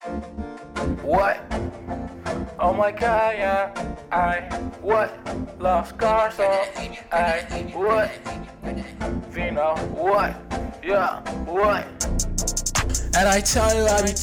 What? Oh my god, yeah, what? Love scars, oh, what? Vino, what? Yeah, what? And I tell you I be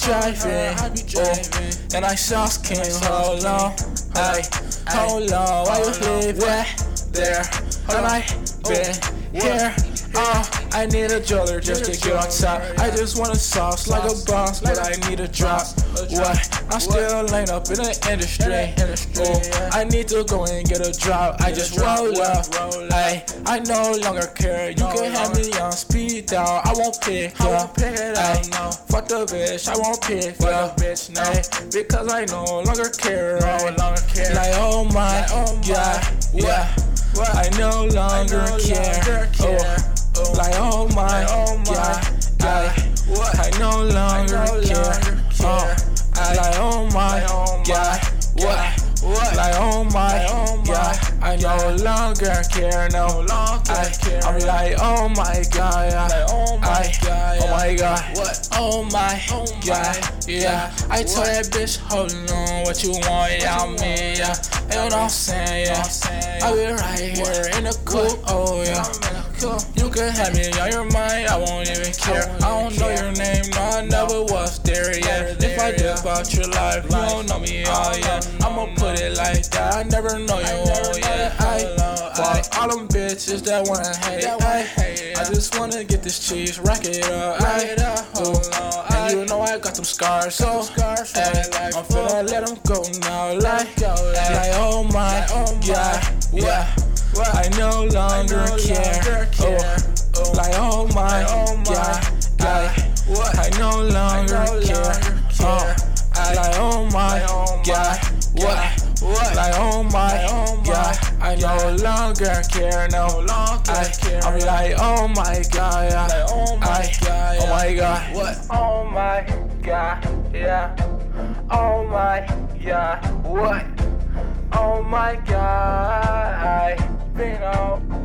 driving, and I just came, hold on, hold on, why you live there, and I been here, I need a jeweler just to get on top. I just want a sauce like a boss, but I need a drop. What? I'm still laying up in the industry. I need to go and get a drop. I just roll up. I no longer care. You can have me on speed dial. I won't pick up. Fuck the bitch. I won't pick up. Because I no longer care. Like oh my god, yeah. I no longer care. Like oh my god, I no longer care. Like oh my god, what? Like oh my god, I no longer care. No longer care. I'm like oh my god, oh my god, what? Oh my god, yeah. I told that bitch, hold on, what you want, yeah, me, yeah. You know what I'm saying, yeah. I be right here in the coupe, oh yeah. You can have me on your mind, I won't even care. I don't know your name, no, I never was there yet. If I did about your life, you don't know me, oh yeah. I'ma put it like that, I never know you, oh yeah. Fuck all them bitches that wanna hate, I just wanna get this cheese, rack it up, and you know I got them scars, so I'm finna let them go now, like oh my god, yeah. I no longer care. Like oh my god, I no longer care. Like oh my god, what? Like oh my god, I no longer care. No longer care. I'm like oh my god, oh my god, what? Oh my god, yeah. Oh my god, what? Oh my god, Vino.